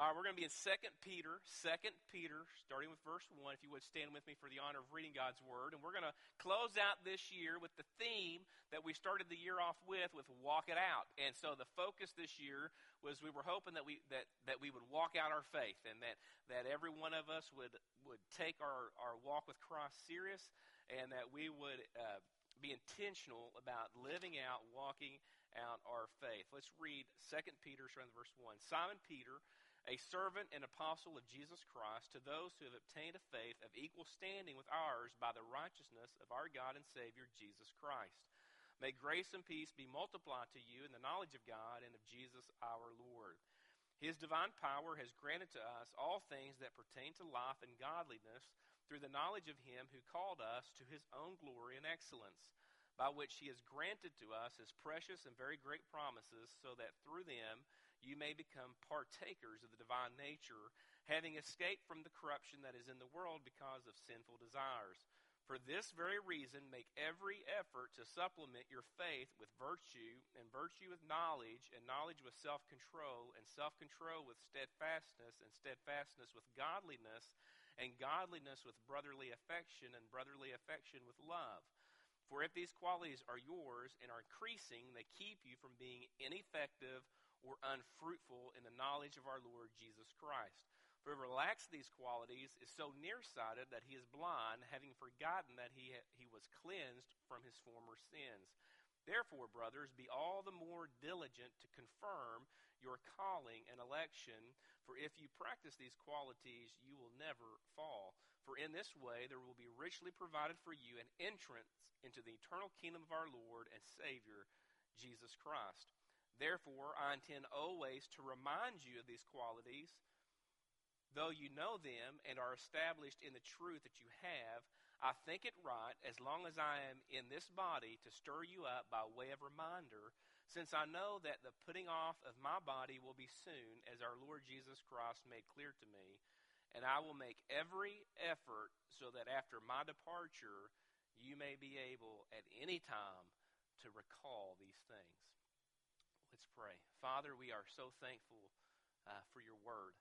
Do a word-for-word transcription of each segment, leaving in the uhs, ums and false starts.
All right, we're going to be in Second Peter, Second Peter, starting with verse one. If you would stand with me for the honor of reading God's Word. And we're going to close out this year with the theme that we started the year off with, with Walk It Out. And so the focus this year was we were hoping that we that, that we would walk out our faith, and that, that every one of us would, would take our, our walk with Christ serious, and that we would uh, be intentional about living out, walking out our faith. Let's read Second Peter, starting with verse one. Simon Peter, a servant and apostle of Jesus Christ, to those who have obtained a faith of equal standing with ours by the righteousness of our God and Savior, Jesus Christ. May grace and peace be multiplied to you in the knowledge of God and of Jesus our Lord. His divine power has granted to us all things that pertain to life and godliness through the knowledge of Him who called us to His own glory and excellence, by which He has granted to us His precious and very great promises, so that through them you may become partakers of the divine nature, having escaped from the corruption that is in the world because of sinful desires. For this very reason, make every effort to supplement your faith with virtue, and virtue with knowledge, and knowledge with self-control, and self-control with steadfastness, and steadfastness with godliness, and godliness with brotherly affection, and brotherly affection with love. For if these qualities are yours and are increasing, they keep you from being ineffective or unfruitful in the knowledge of our Lord Jesus Christ. For whoever lacks these qualities is so nearsighted that he is blind, having forgotten that he ha- he was cleansed from his former sins. Therefore, brothers, be all the more diligent to confirm your calling and election, for if you practice these qualities, you will never fall. For in this way there will be richly provided for you an entrance into the eternal kingdom of our Lord and Savior, Jesus Christ. Therefore, I intend always to remind you of these qualities, though you know them and are established in the truth that you have. I think it right, as long as I am in this body, to stir you up by way of reminder, since I know that the putting off of my body will be soon, as our Lord Jesus Christ made clear to me. And I will make every effort so that after my departure, you may be able at any time to recall these things. Let's pray. Father, we are so thankful uh, for your word.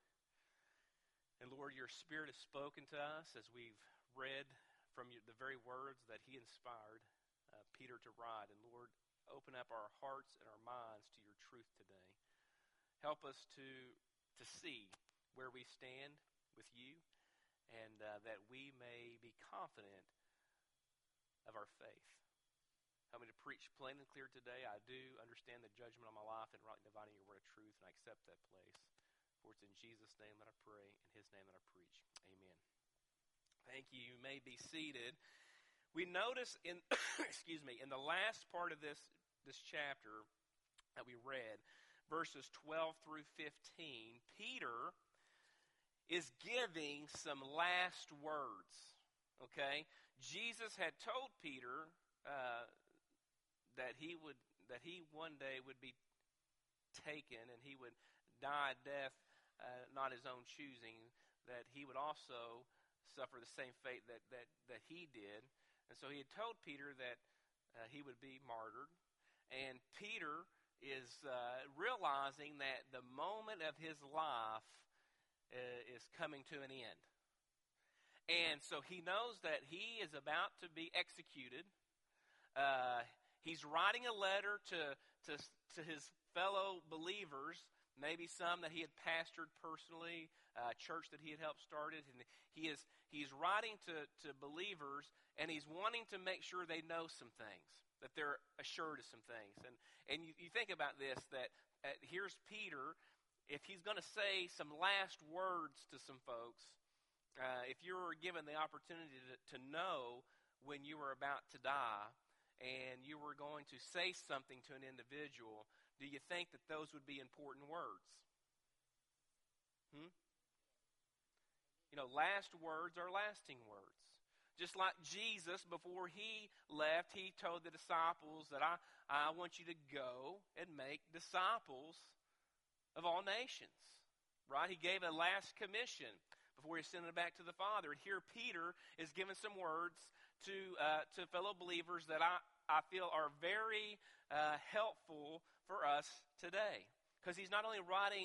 And Lord, your Spirit has spoken to us as we've read from the very words that he inspired uh, Peter to write. And Lord, open up our hearts and our minds to your truth today. Help us to, to see where we stand with you, and uh, that we may be confident of our faith. Help me to preach plain and clear today. I do understand the judgment on my life and rightly dividing your word of truth, and I accept that place. For it's in Jesus' name that I pray, in his name that I preach. Amen. Thank you. You may be seated. We notice in excuse me, in the last part of this, this chapter that we read, verses twelve through fifteen, Peter is giving some last words. Okay? Jesus had told Peter uh, that he would that he one day would be taken and he would die a death uh, not his own choosing, that he would also suffer the same fate that that, that he did. And so he had told Peter that uh, he would be martyred. And Peter is uh, realizing that the moment of his life uh, is coming to an end. And so he knows that he is about to be executed. Uh, he's writing a letter to, to, to his fellow believers, maybe some that he had pastored personally, a church that he had helped started. And he is he's writing to, to believers, and he's wanting to make sure they know some things, that they're assured of some things. And, and you, you think about this, that uh, here's Peter. If he's going to say some last words to some folks, Uh, if you were given the opportunity to, to know when you were about to die and you were going to say something to an individual, do you think that those would be important words? Hmm? You know, last words are lasting words. Just like Jesus, before he left, he told the disciples that I, I want you to go and make disciples of all nations. Right? He gave a last commission before he sent it back to the Father. And here Peter is giving some words to uh, to fellow believers that I, I feel are very uh, helpful for us today. Because he's not only writing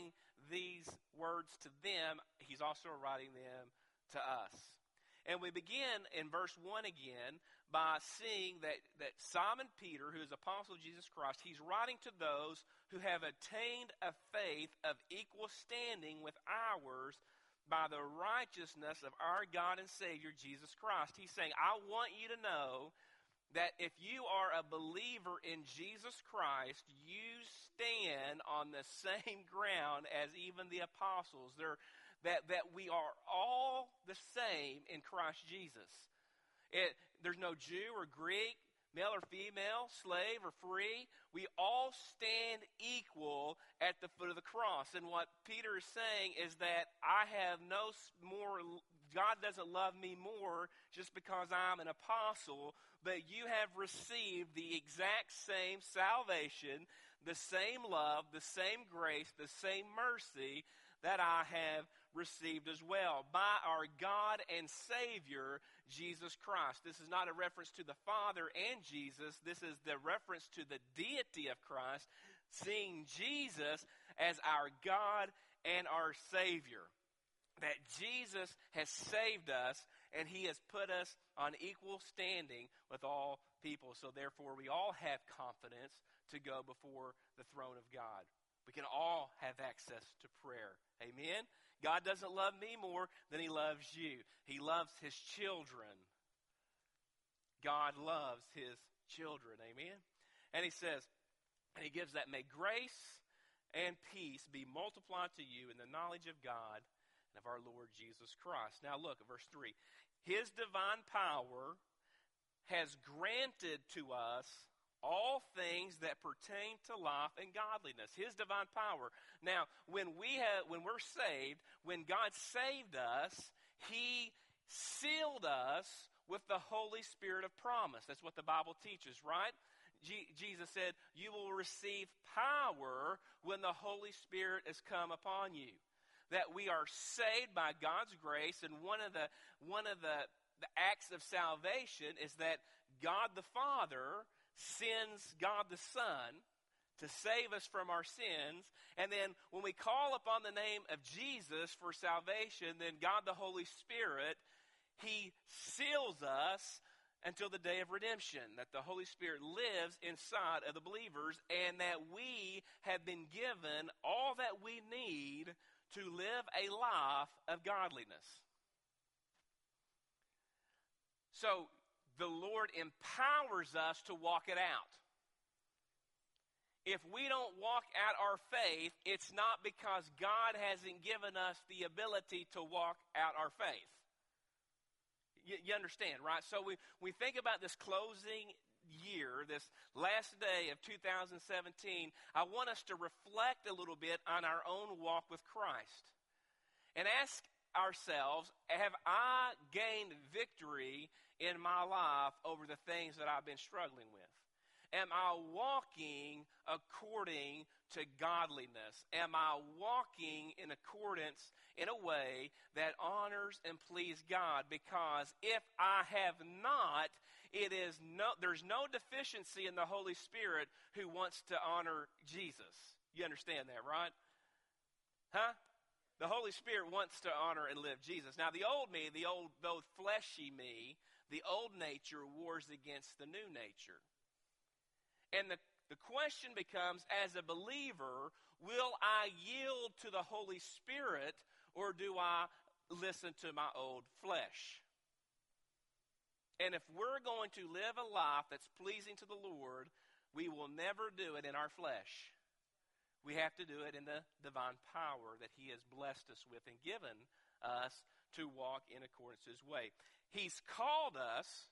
these words to them, he's also writing them to us. And we begin in verse one again by seeing that, that Simon Peter, who is apostle of Jesus Christ, he's writing to those who have attained a faith of equal standing with ours by the righteousness of our God and Savior, Jesus Christ. He's saying, I want you to know that if you are a believer in Jesus Christ, you stand on the same ground as even the apostles. They're, that, that we are all the same in Christ Jesus. It, there's no Jew or Greek, male or female, slave or free. We all stand equal at the foot of the cross. And what Peter is saying is that I have no more, God doesn't love me more just because I'm an apostle, but you have received the exact same salvation, the same love, the same grace, the same mercy that I have received as well by our God and Savior, Jesus Christ. This is not a reference to the Father and Jesus. This is the reference to the deity of Christ, seeing Jesus as our God and our Savior. That Jesus has saved us and he has put us on equal standing with all people. So therefore we all have confidence to go before the throne of God. We can all have access to prayer. Amen? God doesn't love me more than he loves you. He loves his children. God loves his children. Amen? And he says, and he gives that, may grace and peace be multiplied to you in the knowledge of God and of our Lord Jesus Christ. Now look at verse three. His divine power has granted to us all things that pertain to life and godliness. His divine power. Now, when we have, when we're saved, when God saved us, he sealed us with the Holy Spirit of promise. That's what the Bible teaches, right? G- Jesus said, you will receive power when the Holy Spirit has come upon you. That we are saved by God's grace, and one of the one of the, the acts of salvation is that God the Father sends God the Son to save us from our sins. And then when we call upon the name of Jesus for salvation, then God the Holy Spirit, he seals us until the day of redemption, that the Holy Spirit lives inside of the believers, and that we have been given all that we need to live a life of godliness. So the Lord empowers us to walk it out. If we don't walk out our faith, it's not because God hasn't given us the ability to walk out our faith. You, you understand, right? So we, we think about this closing year, this last day of two thousand seventeen. I want us to reflect a little bit on our own walk with Christ and ask ourselves, have I gained victory in my life over the things that I've been struggling with? Am I walking according to godliness? Am I walking in accordance in a way that honors and pleases God? Because if I have not, it is no, there's no deficiency in the Holy Spirit who wants to honor Jesus. You understand that, right? Huh? The Holy Spirit wants to honor and live Jesus. Now, the old me, the old, the old fleshy me, the old nature wars against the new nature. And the, the question becomes, as a believer, will I yield to the Holy Spirit, or do I listen to my old flesh? And if we're going to live a life that's pleasing to the Lord, we will never do it in our flesh. We have to do it in the divine power that he has blessed us with and given us to walk in accordance to his way. He's called us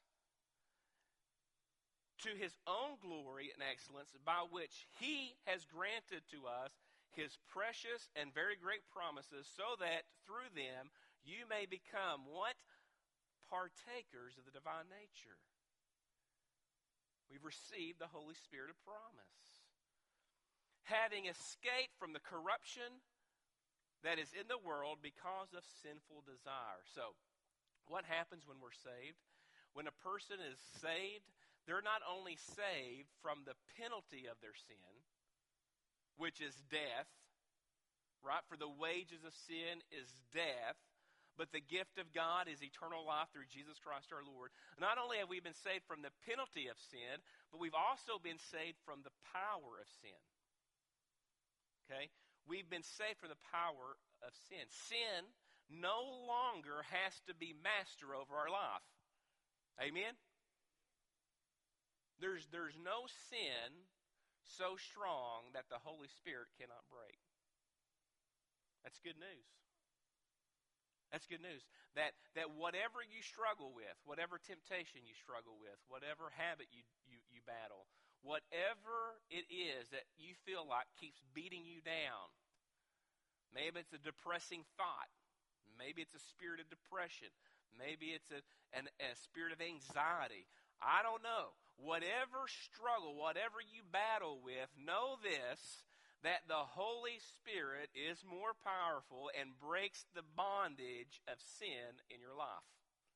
to his own glory and excellence, by which he has granted to us his precious and very great promises, so that through them you may become what? Partakers of the divine nature. We've received the Holy Spirit of promise. Having escaped from the corruption that is in the world because of sinful desire. So, what happens when we're saved? When a person is saved, they're not only saved from the penalty of their sin, which is death, right? For the wages of sin is death, but the gift of God is eternal life through Jesus Christ our Lord. Not only have we been saved from the penalty of sin, but we've also been saved from the power of sin. Okay? We've been saved from the power of sin. Sin no longer has to be master over our life. Amen? There's, there's no sin so strong that the Holy Spirit cannot break. That's good news. That's good news. That, that whatever you struggle with, whatever temptation you struggle with, whatever habit you, you, you battle, whatever it is that you feel like keeps beating you down, maybe it's a depressing thought, maybe it's a spirit of depression, maybe it's a, an, a spirit of anxiety, I don't know. Whatever struggle, whatever you battle with, know this, that the Holy Spirit is more powerful and breaks the bondage of sin in your life.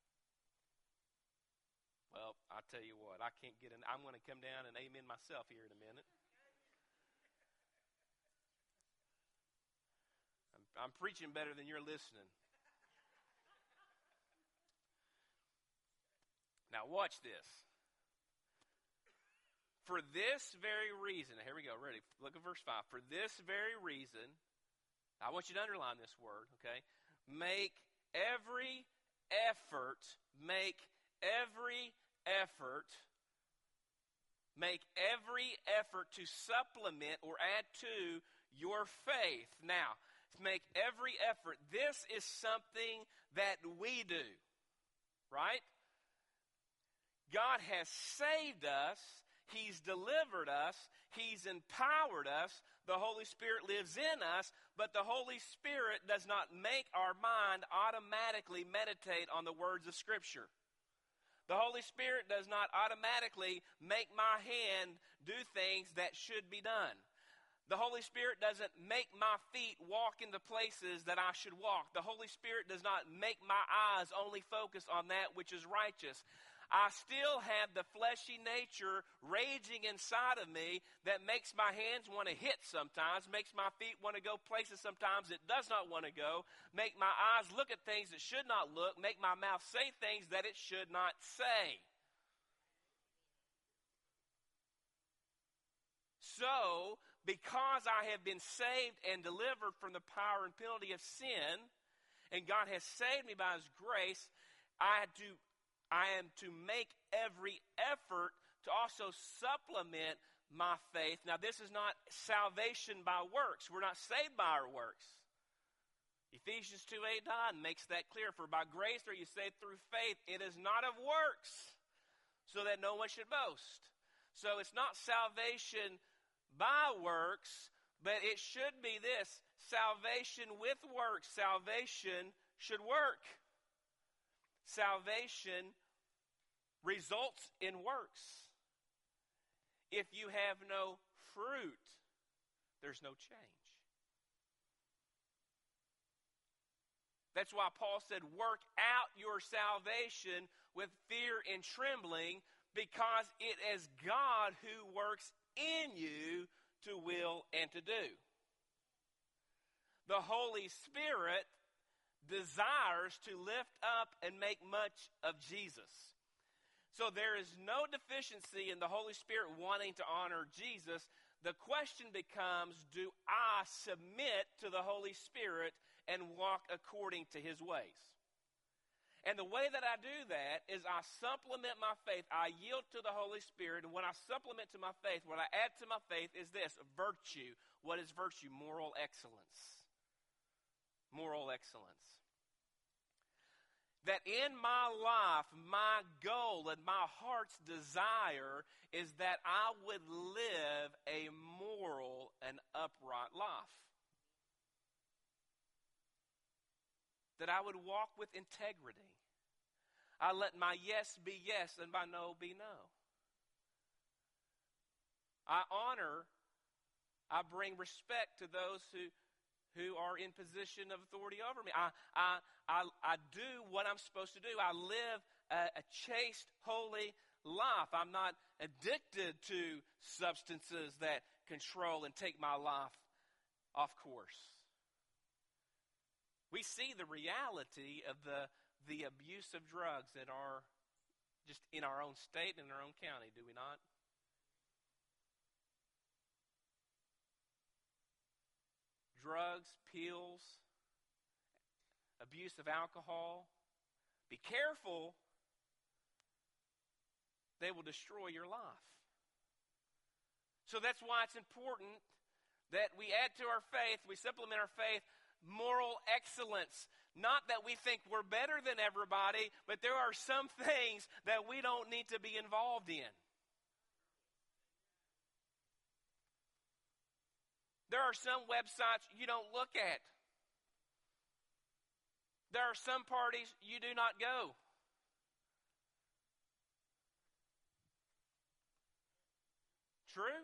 Well, I tell you what, I can't get in. I'm going to come down and amen myself here in a minute. I'm, I'm preaching better than you're listening. Now watch this. For this very reason, here we go, ready, look at verse five. For this very reason, I want you to underline this word, okay? Make every effort, make every effort, make every effort to supplement or add to your faith. Now, make every effort. This is something that we do, right? God has saved us. He's delivered us. He's empowered us. The Holy Spirit lives in us, but the Holy Spirit does not make our mind automatically meditate on the words of Scripture. The Holy Spirit does not automatically make my hand do things that should be done. The Holy Spirit doesn't make my feet walk into places that I should walk. The Holy Spirit does not make my eyes only focus on that which is righteous. I still have the fleshy nature raging inside of me that makes my hands want to hit sometimes, makes my feet want to go places sometimes it does not want to go, make my eyes look at things that should not look, make my mouth say things that it should not say. So, because I have been saved and delivered from the power and penalty of sin, and God has saved me by His grace, I had to I am to make every effort to also supplement my faith. Now, this is not salvation by works. We're not saved by our works. Ephesians two eight nine makes that clear. For by grace are you saved through faith. It is not of works, so that no one should boast. So it's not salvation by works, but it should be this. Salvation with works. Salvation should work. Salvation results in works. If you have no fruit, there's no change. That's why Paul said, work out your salvation with fear and trembling, because it is God who works in you to will and to do. The Holy Spirit desires to lift up and make much of Jesus. So there is no deficiency in the Holy Spirit wanting to honor Jesus. The question becomes, do I submit to the Holy Spirit and walk according to His ways? And the way that I do that is I supplement my faith. I yield to the Holy Spirit. And when I supplement to my faith, what I add to my faith is this, virtue. What is virtue? Moral excellence. Moral excellence. That in my life, my goal and my heart's desire is that I would live a moral and upright life. That I would walk with integrity. I let my yes be yes and my no be no. I honor, I bring respect to those who who are in position of authority over me. I, I, I, I do what I'm supposed to do. I live a, a chaste, holy life. I'm not addicted to substances that control and take my life off course. We see the reality of the, the abuse of drugs that are just in our own state and in our own county, do we not? Drugs, pills, abuse of alcohol. Be careful. They will destroy your life. So that's why it's important that we add to our faith, we supplement our faith, moral excellence. Not that we think we're better than everybody, but there are some things that we don't need to be involved in. There are some websites you don't look at. There are some parties you do not go. True?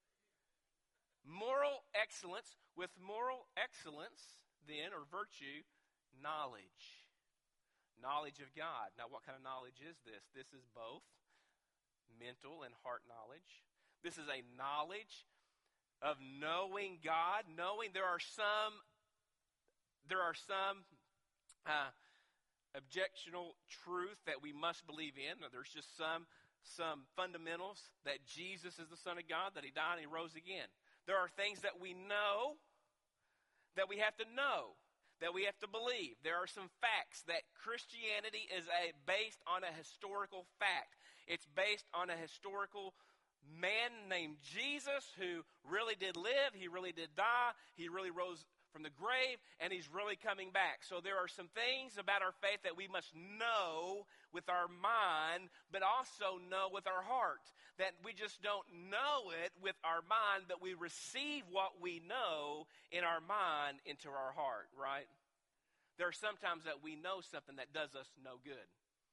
Moral excellence. With moral excellence, then, or virtue, knowledge. Knowledge of God. Now, what kind of knowledge is this? This is both mental and heart knowledge. This is a knowledge of knowing God. Knowing there are some, there are some uh, objectional truth that we must believe in. There's just some, some fundamentals that Jesus is the Son of God, that He died and He rose again. There are things that we know that we have to know, that we have to believe. There are some facts that Christianity is a, based on a historical fact. It's based on a historical man named Jesus who really did live, he really did die, he really rose from the grave, and he's really coming back. So there are some things about our faith that we must know with our mind, but also know with our heart. That we just don't know it with our mind, but we receive what we know in our mind into our heart, right? There are sometimes that we know something that does us no good.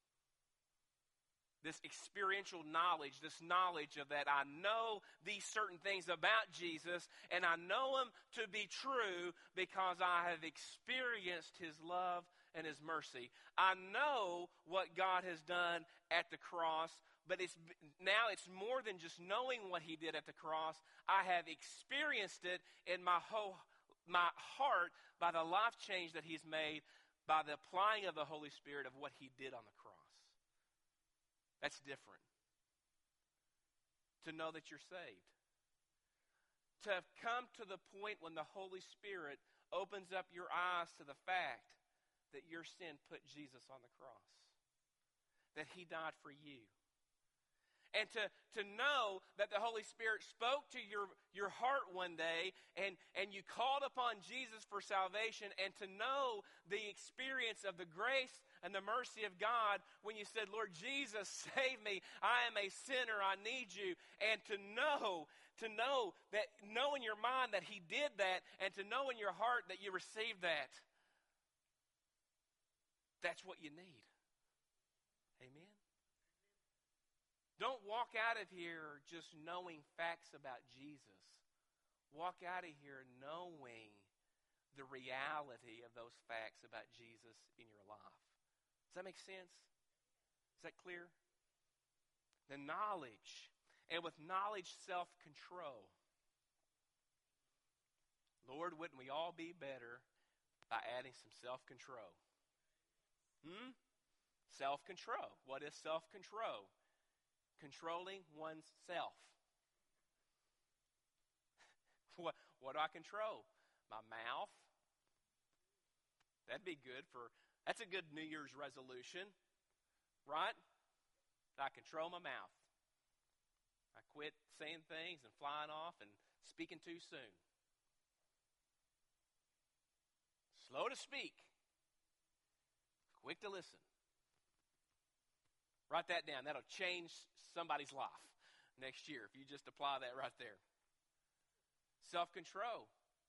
This experiential knowledge, this knowledge of that I know these certain things about Jesus, and I know Him to be true because I have experienced His love and His mercy. I know what God has done at the cross, but it's now it's more than just knowing what He did at the cross. I have experienced it in my whole my heart by the life change that He's made, by the applying of the Holy Spirit of what He did on the cross. That's different. To know that you're saved. To have come to the point when the Holy Spirit opens up your eyes to the fact that your sin put Jesus on the cross. That He died for you. And to, to know that the Holy Spirit spoke to your, your heart one day and, and you called upon Jesus for salvation, and to know the experience of the grace and the mercy of God when you said, Lord Jesus, save me. I am a sinner. I need you. And to know, to know that, know in your mind that He did that, and to know in your heart that you received that. That's what you need. Amen. Don't walk out of here just knowing facts about Jesus. Walk out of here knowing the reality of those facts about Jesus in your life. Does that make sense? Is that clear? The knowledge. And with knowledge, self-control. Lord, wouldn't we all be better by adding some self-control? Hmm? Self-control. What is self-control? Controlling oneself. what, what do I control? My mouth. That'd be good for, that's a good New Year's resolution, right? I control my mouth. I quit saying things and flying off and speaking too soon. Slow to speak. Quick to listen. Write that down. That'll change somebody's life next year if you just apply that right there. Self-control.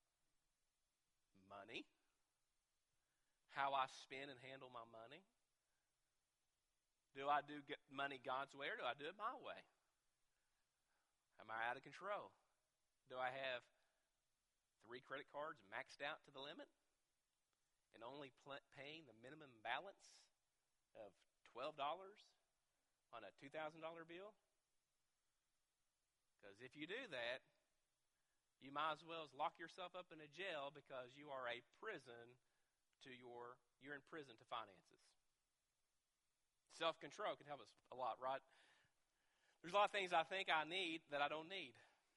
Money. How I spend and handle my money. Do I do money God's way, or do I do it my way? Am I out of control? Do I have three credit cards maxed out to the limit and only pl- paying the minimum balance of twelve dollars on a two thousand dollars bill? Because if you do that, you might as well lock yourself up in a jail, because you are a prison to your, you're in prison to finances. Self-control can help us a lot, right? There's a lot of things I think I need that I don't need.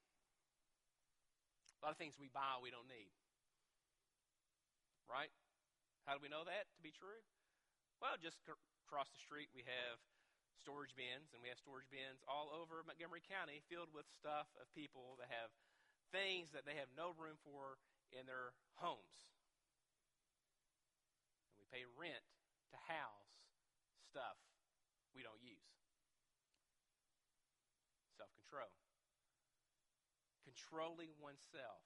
A lot of things we buy we don't need. Right? How do we know that to be true? Well, just c- across the street we have storage bins, and we have storage bins all over Montgomery County filled with stuff of people that have things that they have no room for in their homes. And we pay rent to house stuff we don't use. Self-control. Controlling oneself.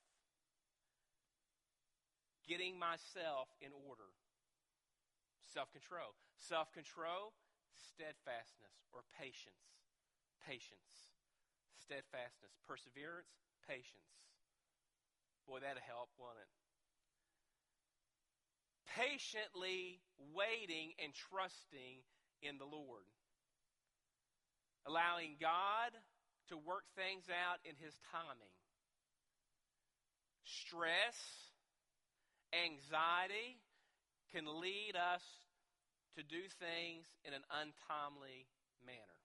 Getting myself in order. Self-control. Self-control, steadfastness or patience. Patience. Steadfastness. Perseverance, patience. Boy, that'll help, won't it? Patiently waiting and trusting in the Lord. Allowing God to work things out in His timing. Stress, anxiety can lead us to do things in an untimely manner.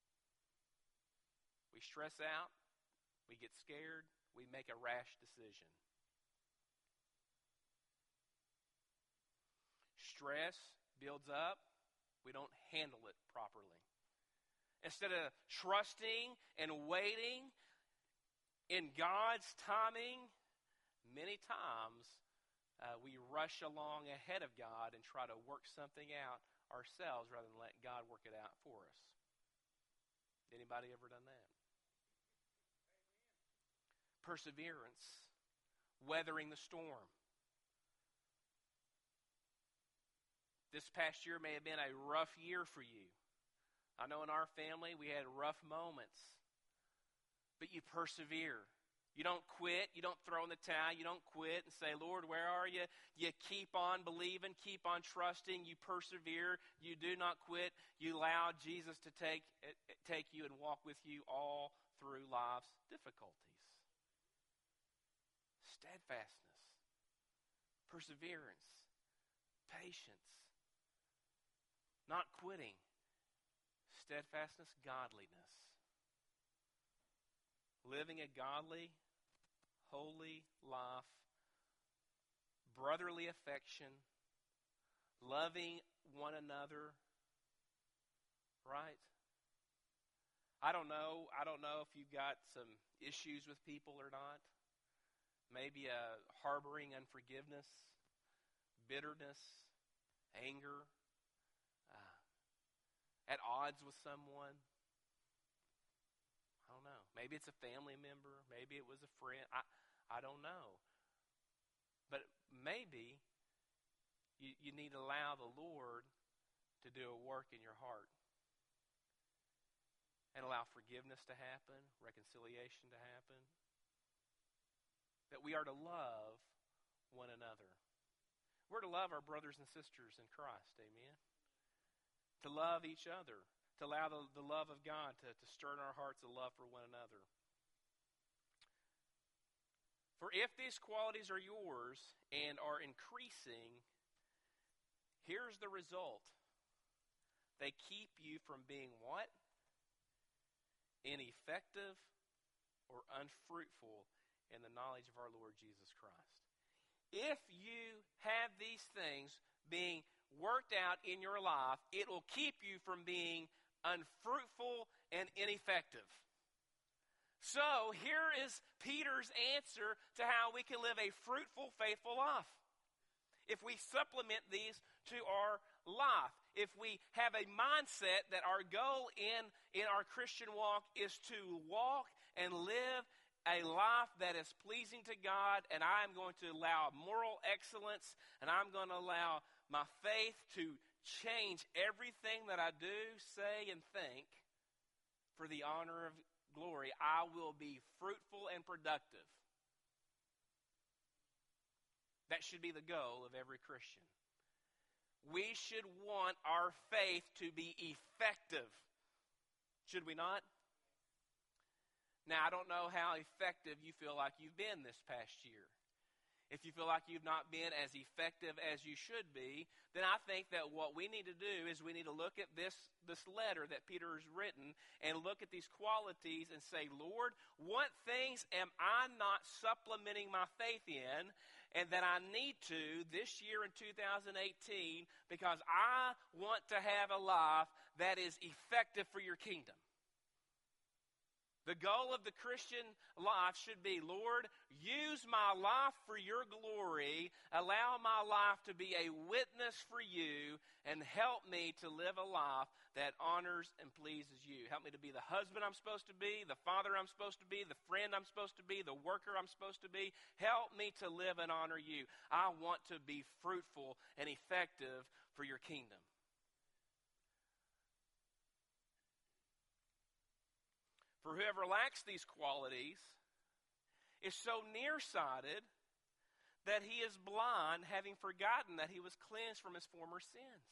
We stress out, we get scared, we make a rash decision. Stress builds up, we don't handle it properly. Instead of trusting and waiting in God's timing, many times uh, we rush along ahead of God and try to work something out ourselves rather than let God work it out for us. Anybody ever done that? Perseverance, weathering the storm. This past year may have been a rough year for you. I know in our family we had rough moments, but you persevere. You don't quit. You don't throw in the towel. You don't quit and say, Lord, where are you? You keep on believing, keep on trusting. You persevere. You do not quit. You allow Jesus to take, take you and walk with you all through life's difficulties. Steadfastness, perseverance, patience, not quitting. Steadfastness, godliness. Living a godly, holy life, brotherly affection, loving one another, right? I don't know. I don't know if you've got some issues with people or not. Maybe a harboring unforgiveness, bitterness, anger, at odds with someone. I don't know. Maybe it's a family member. Maybe it was a friend. I, I don't know. But maybe you, you need to allow the Lord to do a work in your heart. And allow forgiveness to happen, reconciliation to happen. That we are to love one another. We're to love our brothers and sisters in Christ. Amen. To love each other, to allow the, the love of God to, to stir in our hearts a love for one another. For if these qualities are yours and are increasing, here's the result. They keep you from being what? Ineffective or unfruitful in the knowledge of our Lord Jesus Christ. If you have these things being worked out in your life, it will keep you from being unfruitful and ineffective. So here is Peter's answer to how we can live a fruitful, faithful life. If we supplement these to our life, if we have a mindset that our goal in, in our Christian walk is to walk and live a life that is pleasing to God, and I'm going to allow moral excellence, and I'm going to allow my faith to change everything that I do, say, and think for the honor of glory, I will be fruitful and productive. That should be the goal of every Christian. We should want our faith to be effective. Should we not? Now, I don't know how effective you feel like you've been this past year. if you feel like you've not been as effective as you should be, then I think that what we need to do is we need to look at this, this letter that Peter has written and look at these qualities and say, Lord, what things am I not supplementing my faith in and that I need to this year in two thousand eighteen because I want to have a life that is effective for your kingdom. The goal of the Christian life should be, Lord, use my life for your glory. Allow my life to be a witness for you and help me to live a life that honors and pleases you. Help me to be the husband I'm supposed to be, the father I'm supposed to be, the friend I'm supposed to be, the worker I'm supposed to be. Help me to live and honor you. I want to be fruitful and effective for your kingdom. For whoever lacks these qualities is so nearsighted that he is blind, having forgotten that he was cleansed from his former sins.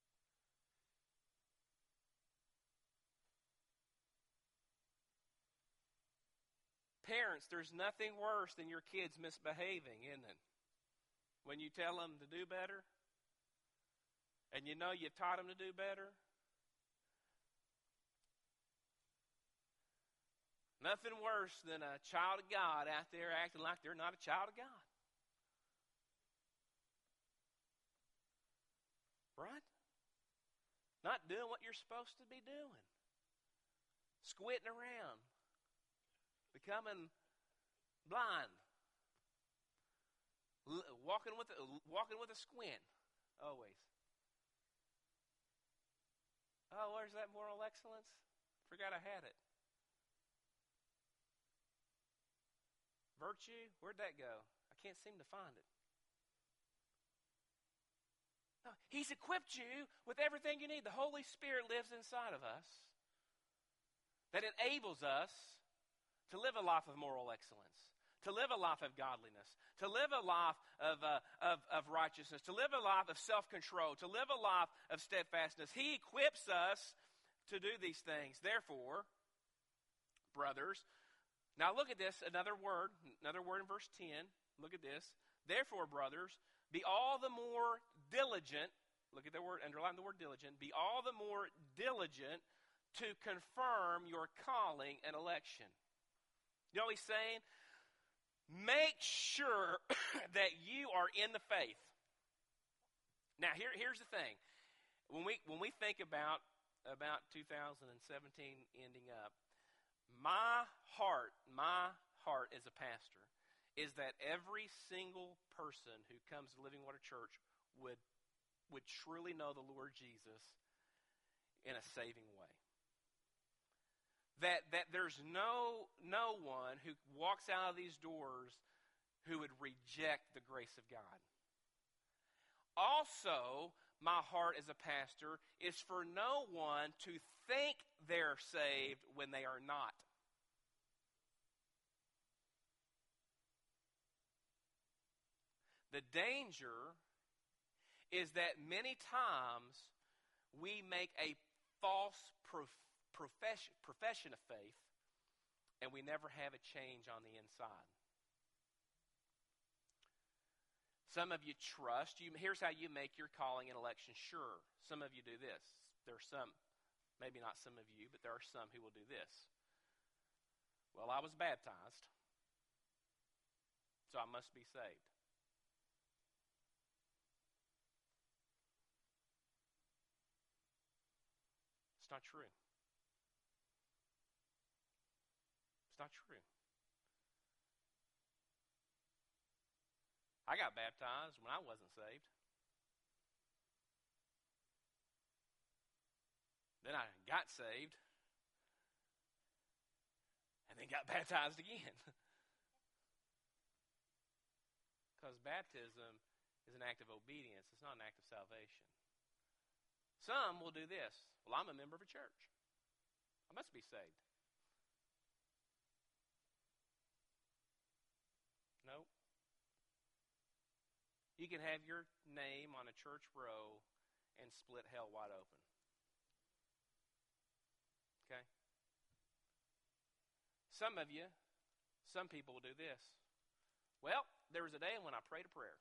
Parents, there's nothing worse than your kids misbehaving, isn't it? When you tell them to do better, and you know you've taught them to do better. Nothing worse than a child of God out there acting like they're not a child of God. Right? Not doing what you're supposed to be doing. Squinting around. Becoming blind. L- walking with a, walking with a squint. Always. Oh, where's that moral excellence? Forgot I had it. Virtue, where'd that go? I can't seem to find it. No, he's equipped you with everything you need. The Holy Spirit lives inside of us that enables us to live a life of moral excellence, to live a life of godliness, to live a life of, uh, of, of righteousness, to live a life of self-control, to live a life of steadfastness. He equips us to do these things. Therefore, brothers, now look at this, another word, another word in verse ten. Look at this. Therefore, brothers, be all the more diligent. Look at the word, underline the word diligent. Be all the more diligent to confirm your calling and election. You know what he's saying? Make sure that you are in the faith. Now, here, here's the thing. When we when we think about, about two thousand seventeen ending up, My heart, my heart as a pastor, is that every single person who comes to Living Water Church would, would truly know the Lord Jesus in a saving way. That, that there's no, no one who walks out of these doors who would reject the grace of God. Also, my heart as a pastor is for no one to think they're saved when they are not. The danger is that many times we make a false prof- profession, profession of faith and we never have a change on the inside. Some of you trust. You, here's how you make your calling and election sure. Some of you do this. There are some, maybe not some of you, but there are some who will do this. Well, I was baptized, so I must be saved. It's not true. It's not true. I got baptized when I wasn't saved. Then I got saved. And then got baptized again. Because baptism is an act of obedience. It's not an act of salvation. Some will do this. Well, I'm a member of a church. I must be saved. Nope. You can have your name on a church row and split hell wide open. Okay? Some of you, some people will do this. Well, there was a day when I prayed a prayer.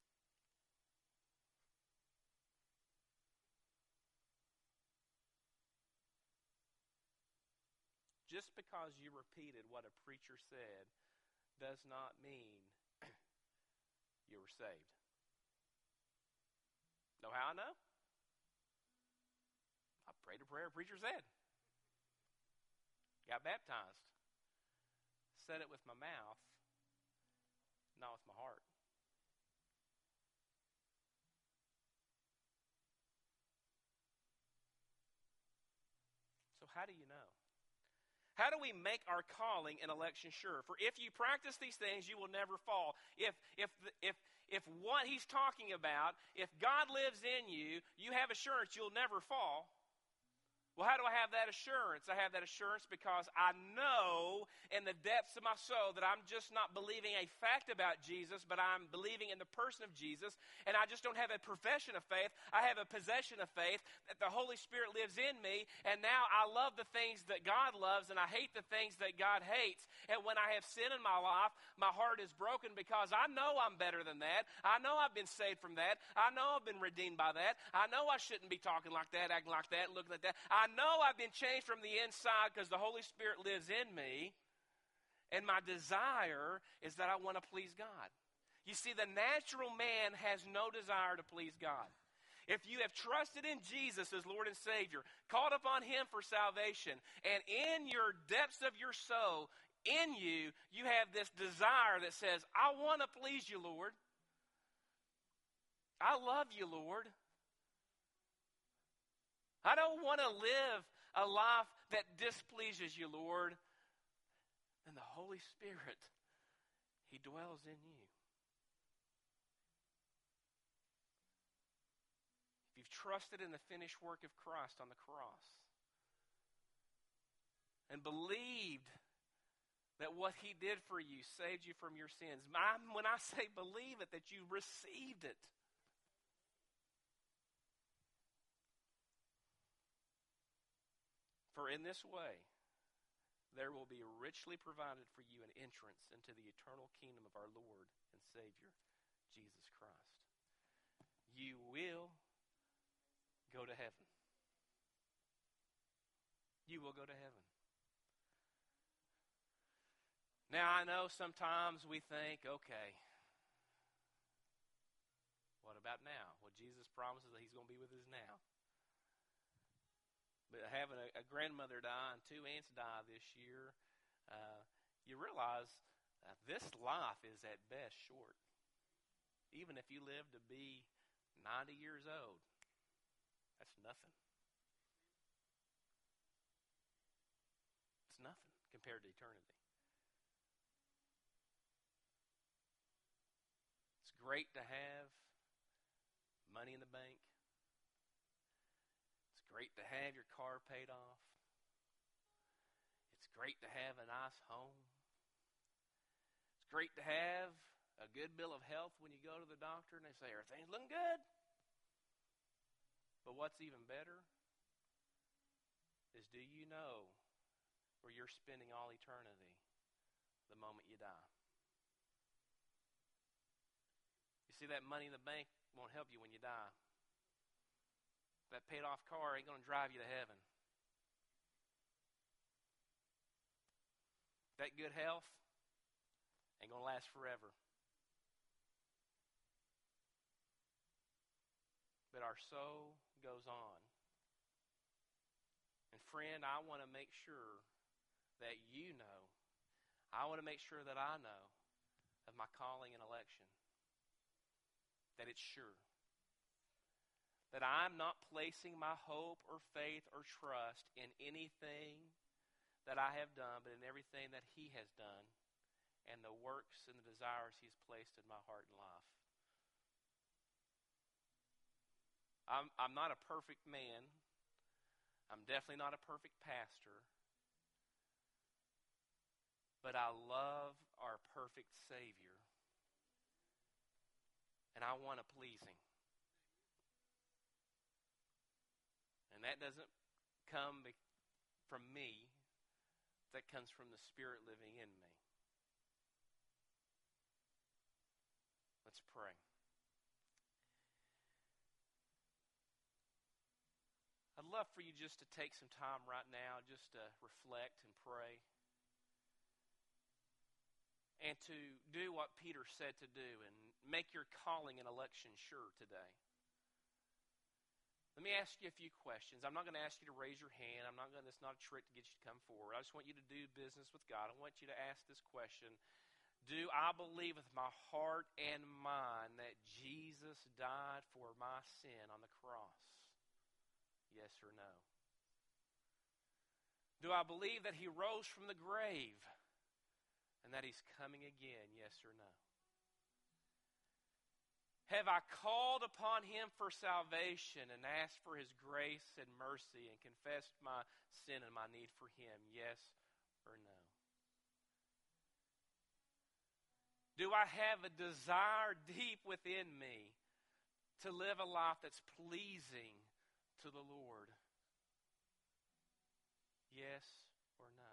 Just because you repeated what a preacher said does not mean you were saved. Know how I know? I prayed a prayer a preacher said. Got baptized. Said it with my mouth, not with my heart. So how do you know? How do we make our calling and election sure? For if you practice these things, you will never fall. If if if if what he's talking about, if God lives in you, you have assurance you'll never fall. Well, how do I have that assurance? I have that assurance because I know in the depths of my soul that I'm just not believing a fact about Jesus, but I'm believing in the person of Jesus. And I just don't have a profession of faith. I have a possession of faith that the Holy Spirit lives in me. And now I love the things that God loves and I hate the things that God hates. And when I have sin in my life, my heart is broken because I know I'm better than that. I know I've been saved from that. I know I've been redeemed by that. I know I shouldn't be talking like that, acting like that, looking like that. I know I've been changed from the inside because the Holy Spirit lives in me, and my desire is that I want to please God. You see, the natural man has no desire to please God. If you have trusted in Jesus as Lord and Savior, called upon Him for salvation, and in your depths of your soul, in you, you have this desire that says, I want to please you, Lord. I love you, Lord. I don't want to live a life that displeases you, Lord. And the Holy Spirit, He dwells in you. If you've trusted in the finished work of Christ on the cross and believed that what He did for you saved you from your sins, I, when I say believe it, that you received it. For in this way, there will be richly provided for you an entrance into the eternal kingdom of our Lord and Savior, Jesus Christ. You will go to heaven. You will go to heaven. Now, I know sometimes we think, okay, what about now? Well, Jesus promises that He's going to be with us now. But having a, a grandmother die and two aunts die this year, uh, you realize uh, this life is at best short. Even if you live to be ninety years old, that's nothing. It's nothing compared to eternity. It's great to have money in the bank. Great to have your car paid off. It's great to have a nice home. It's great to have a good bill of health when you go to the doctor and they say, everything's looking good. But what's even better is, do you know where you're spending all eternity the moment you die? You see, that money in the bank won't help you when you die. That paid off car ain't going to drive you to heaven. That good health ain't going to last forever. But our soul goes on. And friend, I want to make sure that you know, I want to make sure that I know of my calling and election. That it's sure. That I'm not placing my hope or faith or trust in anything that I have done, but in everything that He has done and the works and the desires He's placed in my heart and life. I'm, I'm not a perfect man. I'm definitely not a perfect pastor. But I love our perfect Savior. And I want to please Him. And that doesn't come from me. That comes from the Spirit living in me. Let's pray. I'd love for you just to take some time right now just to reflect and pray. And to do what Peter said to do and make your calling and election sure today. Let me ask you a few questions. I'm not going to ask you to raise your hand. I'm not going. It's not a trick to get you to come forward. I just want you to do business with God. I want you to ask this question. Do I believe with my heart and mind that Jesus died for my sin on the cross? Yes or no? Do I believe that he rose from the grave and that he's coming again? Yes or no? Have I called upon him for salvation and asked for his grace and mercy and confessed my sin and my need for him? Yes or no? Do I have a desire deep within me to live a life that's pleasing to the Lord? Yes or no?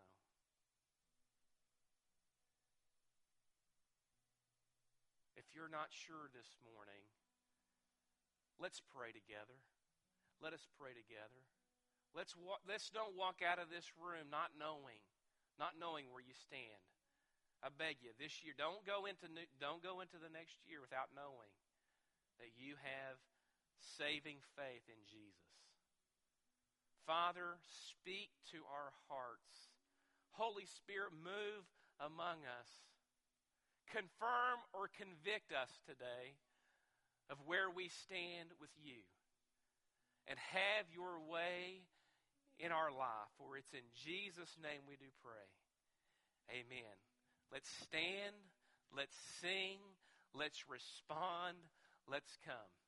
If you're not sure this morning, let's pray together. Let us pray together. Let's walk, let's don't walk out of this room not knowing, not knowing where you stand. I beg you, this year, don't go into new, don't go into the next year without knowing that you have saving faith in Jesus. Father, speak to our hearts. Holy Spirit, move among us. Confirm or convict us today of where we stand with you. And have your way in our life. For it's in Jesus' name we do pray. Amen. Let's stand. Let's sing. Let's respond. Let's come.